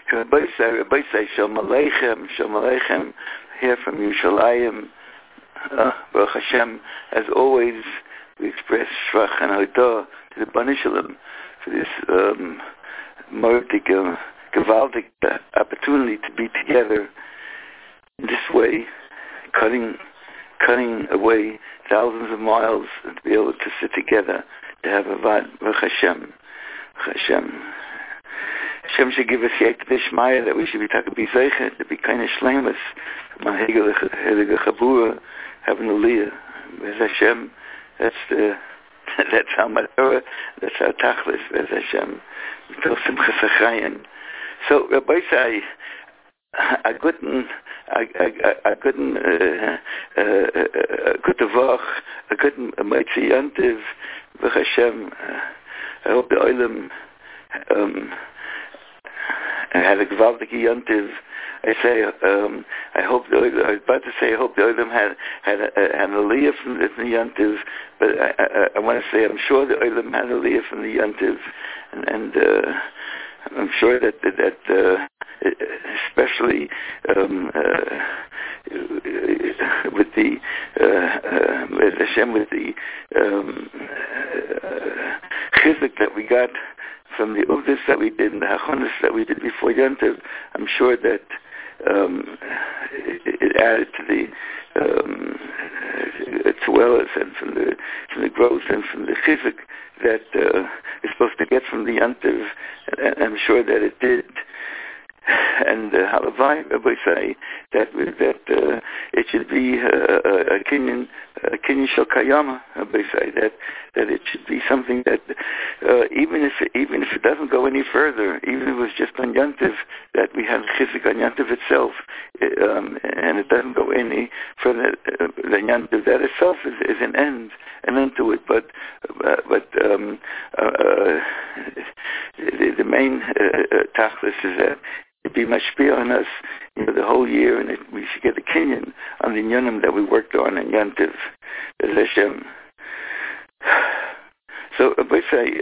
Rabbi say, Shalom Aleichem, here from Yerushalayim. Baruch Hashem, as always, we express Shvach and Hodah to the Bnei Shalom for this gewaltig opportunity to be together in this way, cutting away thousands of miles and to be able to sit together to have a Avad Baruch Hashem. Hashem should give us Yek Dishmaya that we should be talking to be Zeichen, to be kind of shlemus, Helige Chabura, having a Aliyah. Bez Hashem, that's our Matorah, that's our Tachlis, Bez Hashem. Mitzvah Simchas HaChayim. So Rabbi say, I couldn't Motzei Yantiv, Baruch Hashem. I hope the Olam had a gewaltige Yantiv. I say, I hope I was about to say, I hope the Olam had an Aliyah from the Yantiv, but I want to say, I'm sure the Olam had an Aliyah from the Yantiv, and I'm sure that especially with the Hashem, with the chizuk that we got from the Uvdis that we did and the Hachonis that we did before Yantiv, I'm sure that it added to the Tzuelas and from the growth and from the chizuk that is supposed to get from the Yantiv, and I'm sure that it did. And Halavai, Rabbi say that it should be a kinyan shel kayama. Rabbi say that it should be something that even if it doesn't go any further, even if it was just on Yantiv, that we have chizuk on Yantiv itself, and it doesn't go any further than Yantiv. That itself is an end to it. But the main tachlis is that it be mashpia on us, the whole year, and we should get a kinyan on the inyanim that we worked on in Yantiv. Bez Hashem. So, I say,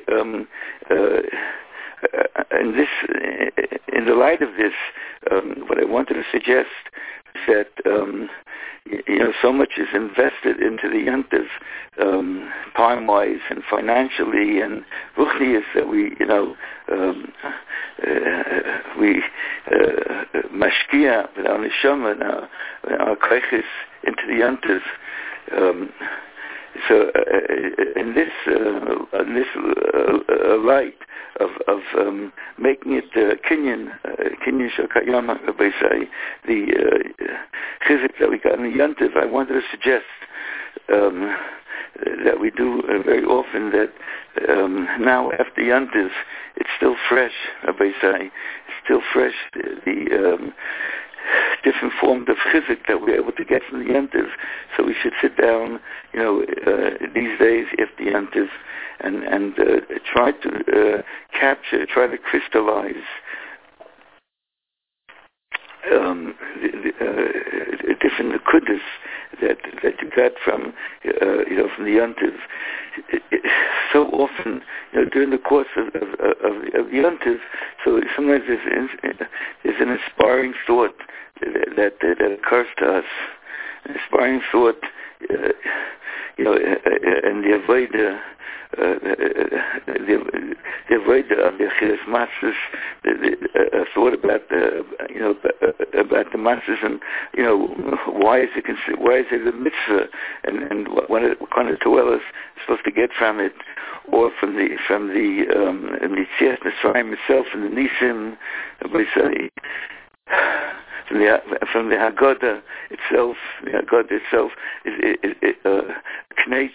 in the light of this, what I wanted to suggest is that so much is invested into the Yantiv, time-wise and financially and ruchnius, that we mashkia with our neshama and our koiches into the Yantiv. So in this light of making it kinyan shel kayama, the chizuk that we got in the Yantiv, I wanted to suggest that we do very often, that now after Yantiv, it's still fresh, Rabbi say, it's still fresh, the different forms of chizuk that we're able to get from the Yantiv. So we should sit down, these days after Yantiv, and try to capture, try to crystallize the different nekudas that you got from the Yantiv. So often, during the course of the Yantiv, so sometimes there's an inspiring thought that occurs to us, an inspiring thought, and the avodah of the achilas matzos, the thought about the matzos, and why is it a mitzvah, and what kind of toelas is supposed to get from it, or from the Yetzias Mitzrayim itself, and the Nisim, from the Haggadah itself. The Haggadah itself is knech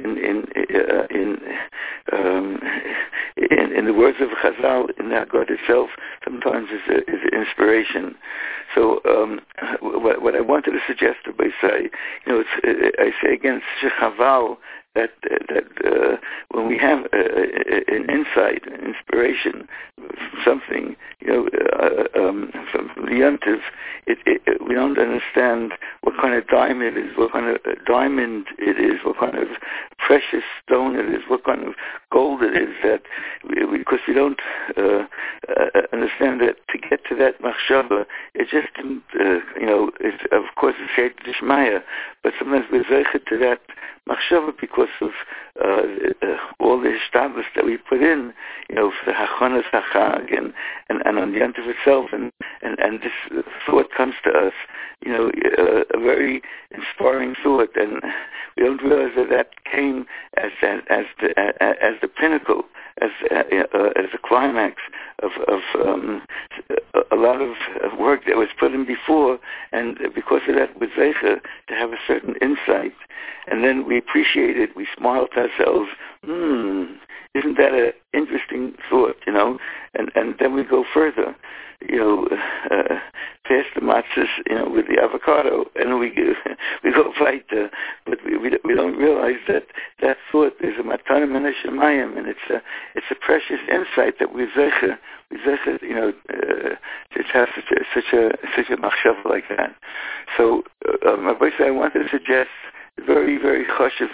in the words of Chazal, in the Haggadah itself, sometimes is inspiration. So what I wanted to suggest to say, I say again, Shechaval, that when we have an insight, an inspiration, something, from the Yantiv, we don't understand what kind of diamond it is, what kind of precious stone it is, what kind of gold it is, that because we don't understand that to get to that machshava, it just didn't, it's, of course it's Siyata D'Shmaya, but sometimes we're zeichet to that machshava because of all the hishtadlus that we put in, for the hachanas hachag and on the Yontif itself, and this thought comes to us, a very inspiring thought, and we don't realize that came as the pinnacle, as the climax of a lot of work that was put in before, and because of that, we're zeicher to have a certain insight, and then we appreciate it, we smile to ourselves, isn't that an interesting thought, and then we go further, past the matzahs, with the avocado, and we go weiter, but we don't realize that thought is a matana min hashamayim, and it's a precious insight that we zecher, to have such a machshava like that. So, I wanted to suggest very, very chashuv,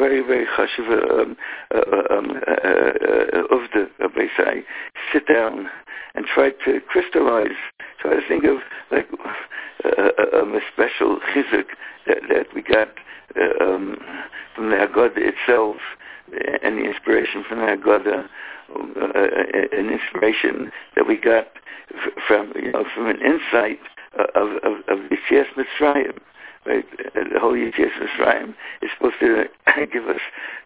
of the Beisai. Sit down and try to crystallize. Try to think of like a special chizuk that we got from the Haggadah itself, and the inspiration from the Haggadah, an inspiration that we got from an insight of Yetzias Mitzrayim. Right, the whole Yetzias Mitzrayim is supposed to give us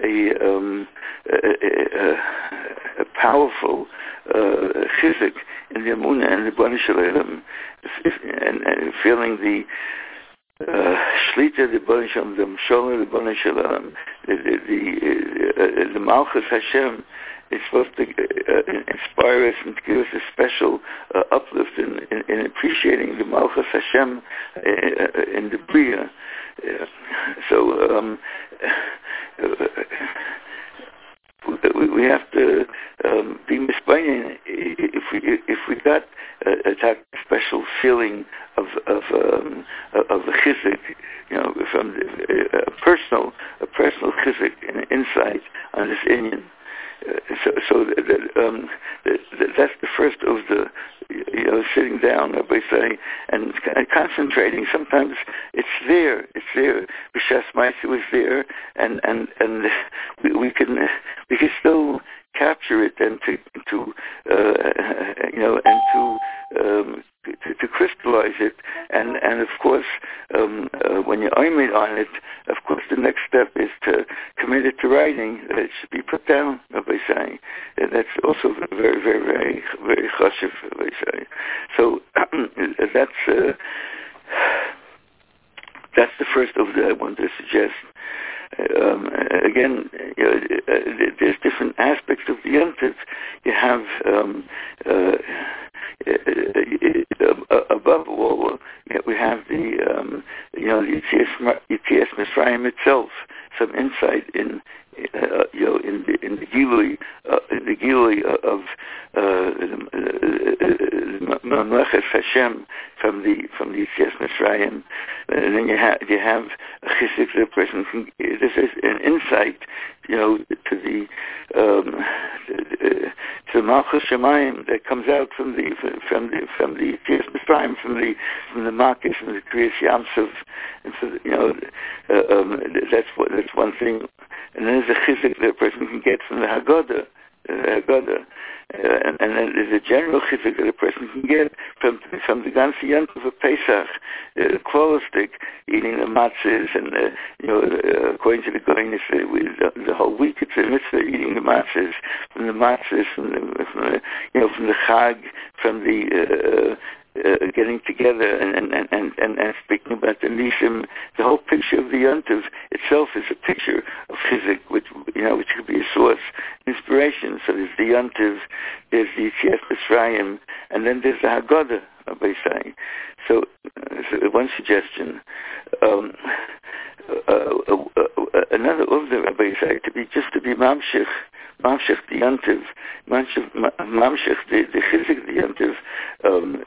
a powerful chizuk in the Emunah and the Bnei Shalom, and feeling the Shlita, the Bnei Shalom, the Mshola, the Bnei Shalom, the Malchus Hashem is supposed to inspire us and to give us a special uplift in appreciating the Malchus Hashem in the Bria. So we have to be misbehaving if we got a special feeling of the chizuk, from a personal chizuk and insight on this inyan. So that's the first of the, sitting down, and concentrating. Sometimes it's there. B'shas Ma'aseh was there, and we can still capture it and to crystallize it, and of course, when you oimid on it, of course, the next step is to commit it to writing. It should be put down, by saying, and that's also very, very, very, very chashuv, by saying. So that's the first of the I want to suggest. Again, there's different aspects of the Yontif. You have above all, we have the Yetzias Mitzrayim itself, some insight in the Gilui of Mamlechas Hashem from the Yetzias Mitzrayim, and then you have a chizuk that a person can. This is an insight, to the Malchus Shemayim that comes out from the Yetzias Mitzrayim, from the Makis, from the Kriyas Yamsuf, and so that's one thing. And then there's a chizuk that a person can get from the Haggadah, and then there's a general chizuk that a person can get from the ganze Yontif of Pesach, the Klolistik, eating the matzahs, and according to the Goynis, the whole week it's a mitzvah eating the matzahs, from the Chag, from the getting together and speaking about the Nisim. The whole picture of the Yontif itself is a picture of chizuk, which could be a source, inspiration. So there's the Yontif, there's the Yetzias Mitzrayim, and then there's the Haggadah, by saying. So one suggestion. Another of the Rabbi say to be mamshich the Yontif, mamshich the chizuk the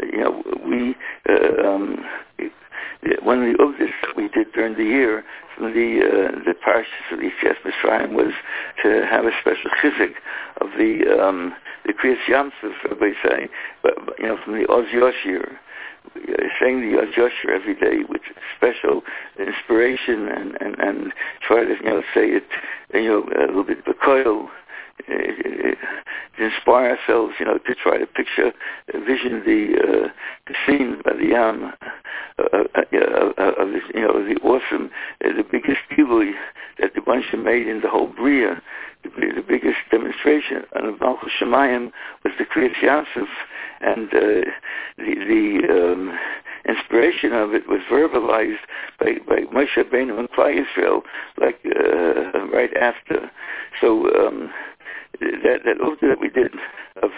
Yontif. One of the others we did during the year from the parashas of Yetzias Mitzrayim was to have a special chizuk of the Kriyas Yamsuf, Rabbi say, but from the Oz Yoshir, saying the Oz Yoshir every day with special inspiration and try to say it a little bit b'koil. To inspire ourselves, to try to picture, vision the scene by the Yam of this, the awesome, the biggest gilui that the Banshee made in the whole Bria. The biggest demonstration of Malchus Shemayim was the Kriyas Yamsuf, and the inspiration of it was verbalized by Moshe Rabbeinu and Klal Yisrael, like right after. So that order that we did of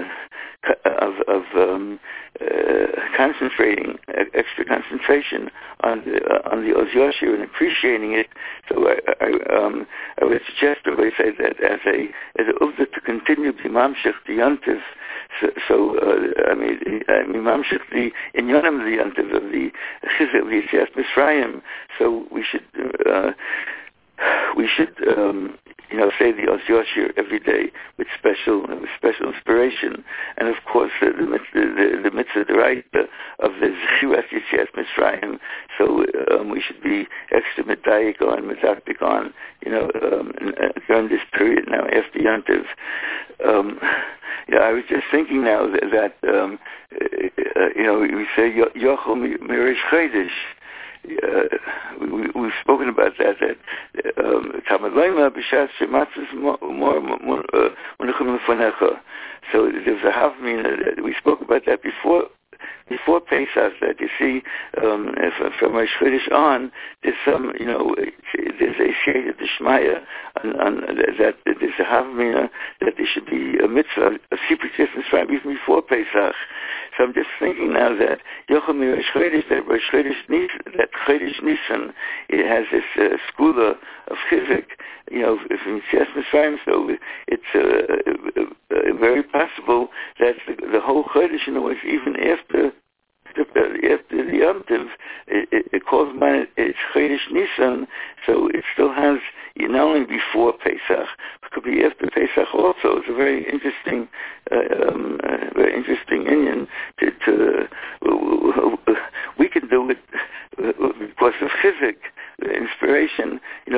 concentrating, extra concentration on the Oz Yoshir and appreciating it. So I would suggest, or I say that as an order to continue the Mamshech the Yantiv. So Mamshech the Inyanim the Yantiv of the Chizuk of Yetzias Mitzrayim. So we should say the Oz Yoshir every day with special inspiration, and of course the mitzvah deraita of the Zechiras Yetzias Mitzrayim. So we should be extra medayik on, medaktik on, during this period now after Yantiv. I was just thinking now that we say Yochel Mirish Chodesh. We've spoken about that Talmud Leima b'shas shematzos more munachim lefanecha. So there's a havmina. We spoke about that before Pesach, that you see from Rosh Chodesh on, there's some, there's a shade of the Shmaya on that there's a havmina that there should be a mitzvah, a secret distance from even before Pesach. So I'm just thinking now that Yochel mi Rosh Chodesh, that Rosh Chodesh Nisan, that Chodesh Nisan, it has this skula of chizuk, from Yetzias Mitzrayim. So it's very possible that the whole Chodesh, in a way, even after the Yom Tov, it calls mine, it's Chodesh Nisan, so it still has, not only before Pesach, it could be after Pesach also. It's a very interesting Indian we can do it because of chizuk, inspiration,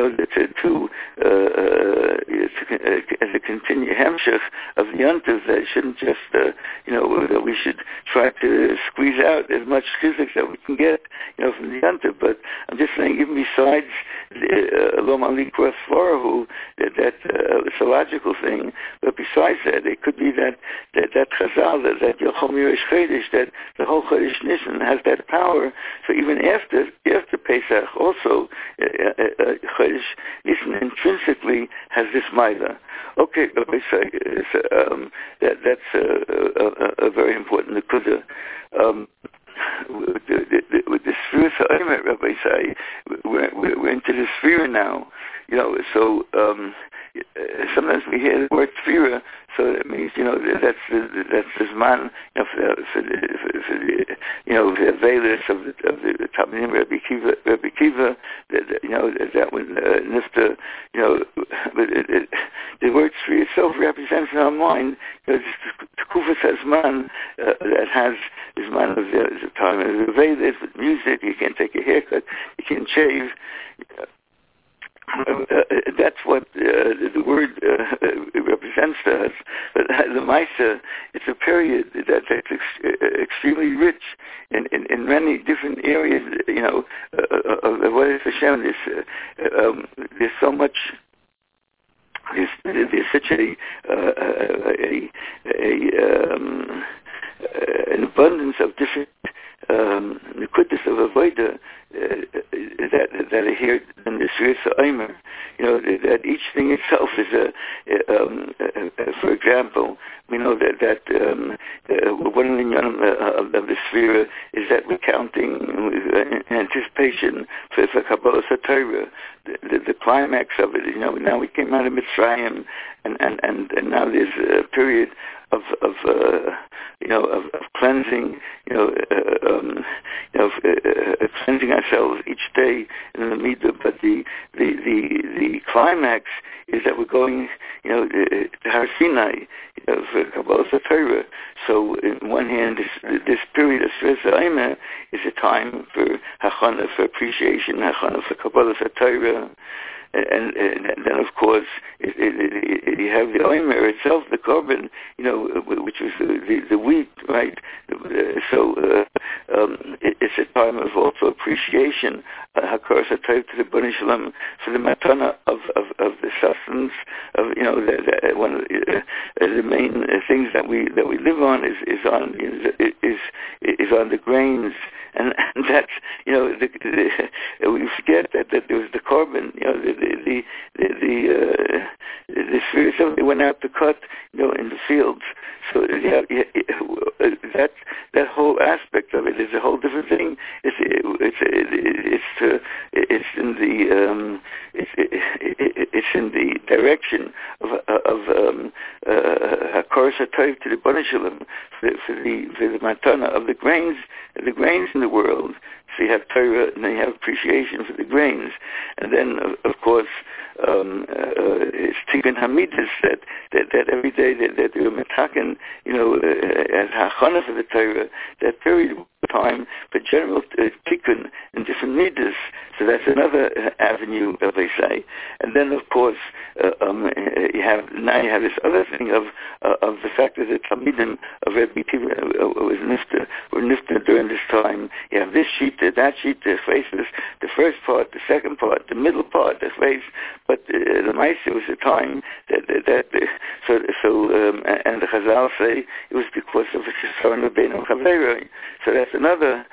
as a continued hemshech of the Yantiv, that shouldn't just, that we should try to squeeze out as much chizuk that we can get, from the Yantiv. But I'm just saying, even besides Lo Malik Ras Forahu, that it's a logical thing, but besides that, it could be that Chazal, that Yochel Mirish Chodesh, that the whole Chodesh Nisan has that power. So even after Pesach, also Chodesh Nisan intrinsically has this milah. Okay, Rabbi say that's a very important nekuda. With the sphere Ha'omer, Rabbi say, we're into the sphere now. So sometimes we hear the word sphere, so it means that's the zman for the veilus of the Talmidim Rabbi Kiva, that when Nifta, but the word sphere itself represents in our mind Tekufas Hazman that has the zman of the time of the veilus with music. You can't take a haircut, you can't shave. That's what the word represents to us. But the Maisa, it's a period that's extremely rich in many different areas, of what is Hashem. There's so much. There's such an abundance of different nekudas of avodah that are here in the Sfiras Ha'omer. That each thing itself is for example, we know that one of the of the sphere is that recounting anticipation for Kabbalah Satorah, the climax of it. Now we came out of Mitzrayim, and now there's a period of cleansing cleansing ourselves each day in the midah. But the climax is that we're going, to Har Sinai, for Kabbalah Torah. So, in one hand, this period of Sfiras Ha'omer is a time for hachana, for appreciation, hachana for Kabbalah Torah. And then, of course, you have the Omer itself, the korban, which was the wheat, right? So it's a time of also appreciation, hakaras hatov to the Bnei Shalom for the matana of the sustenance of one of the main things that we live on is on the grains, and that's we forget that there was the korban, the spirits of they went out to cut, in the fields. So that whole aspect of it is a whole different thing. It's in the direction of hakaras hatov to the Bnei Shalom for the matana of the grains in the world. So you have Torah, and then you have appreciation for the grains, and then of course it's Tikkun Hamidus that every day that you're metaken, as hachana for the Torah, that period of time for general Tikkun and different midas. So that's another avenue, as they say. And then of course you have this other thing of the fact that the Talmidim of Rebbe Akiva were nifta during this time. You have this sheet, that sheet, the faces, the first part, the second part, the middle part, the face. But the Maaseh was a time that and the Chazal say it was because of a Shesarna Beinu Chaveroi. So that's another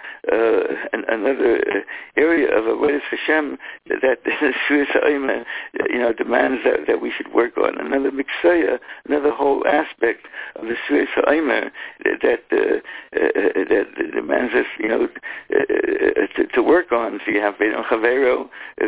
area of Avodas Hashem that the Sfiras Ha'omer, demands that we should work on. Another miksaya, another whole aspect of the Sfiras Ha'omer that demands us, to work on. So you have Beinu Chavero.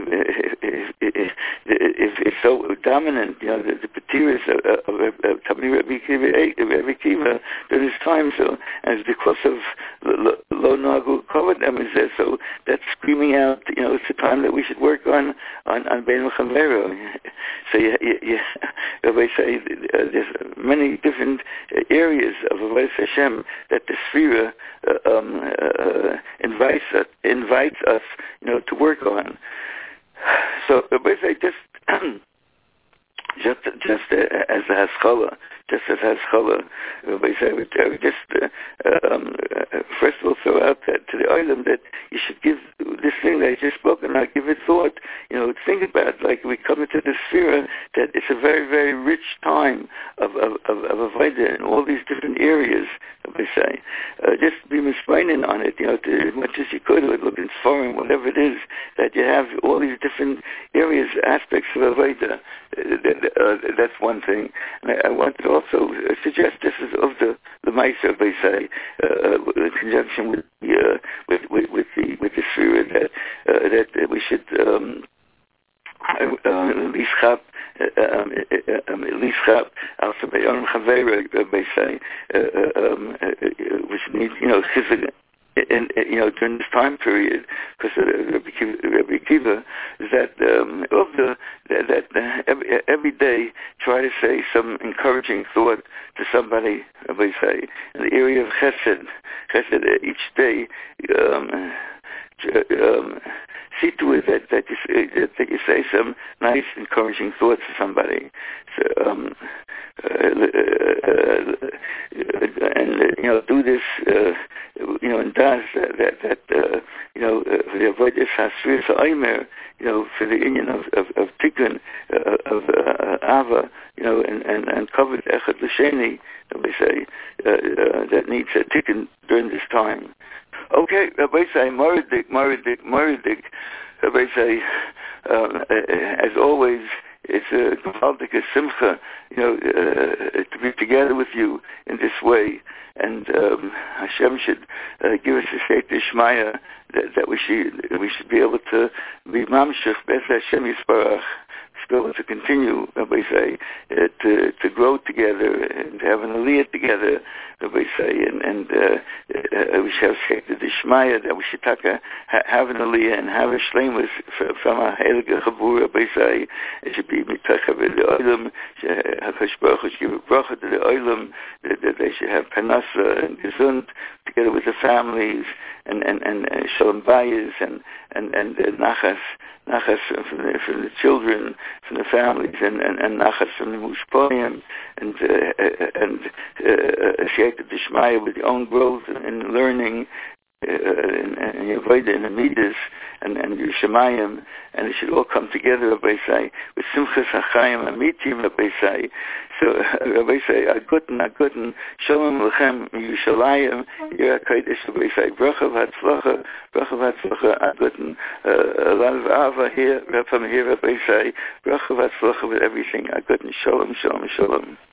If it's so dominant, the Patiras of Talmidei Rebbe Akiva during this time. So, and it's because of Lo Nagu Kovad them is there. So that's screaming out, it's a time that we should work on Beinu Chavero. So Rabbi say there's many different areas of Avodas Hashem that the Sfira invites us, to work on. So Rabbi say just as a haskala, Rabbi say I would just first of all throw out that to the olam that you should give this thing that I just spoke and I give it thought. Think about it, like we come into the sphere that it's a very, very rich time of avodah in all these different areas. Rabbi say just be misplaining on it, as much as you could, look in foreign, whatever it is, that you have all these different areas, aspects of avodah. That's one thing. And I want to also suggest this is of the Maaseh, they say, in conjunction with the Sfira that we should Lishchap also Be'onim Chavera, they say, which needs chizuk. During this time period, because Rebbe Akiva is that every day try to say some encouraging thought to somebody. They say in the area of Chesed each day. See to it that you say some nice, encouraging thoughts to somebody. So, and do this, and does that the avodas hasfiras ha'omer, for the union of tikkun, of ava, and covered echad l'sheni, we say that needs a tikkun during this time. Okay, Rabbi say, Moridik. Rabbi say, as always, it's a gewaltige simcha, to be together with you in this way. And Hashem should give us a state Shmaya that we should be able to be mamshech B'ez Hashem Yisparach. be able to continue, Rabbi say, to grow together and to have an aliyah together, Rabbi say, and we should have Sheikh Dishmaya, that we should have an aliyah and have a shleimus from a heilige chabur, Rabbi say. It should be mitachav the oilam, HaKadosh Baruch Hu should give a bracha to the oilam, that they should have panasa and gesund together with the families, and shalom bayis and nachas from the children, from the families, and nachas from the mushpoyim, and Sheikh Dishmaya with your own growth and learning, and your Veda and the Midas and your Shemayim, and it should all come together, Rabbi say, with Simchas HaChaim Amitim, Rabbi say. So, Rabbi say, Aguten, Shalom Lechem, Yerushalayim, Yer HaKodesh, Rabbi say, Bracha v'Hatzlacha, Aguten, a lot of Ava here, from here, Rabbi say, Bracha v'Hatzlacha with everything, Aguten, Shalom, Shalom, Shalom.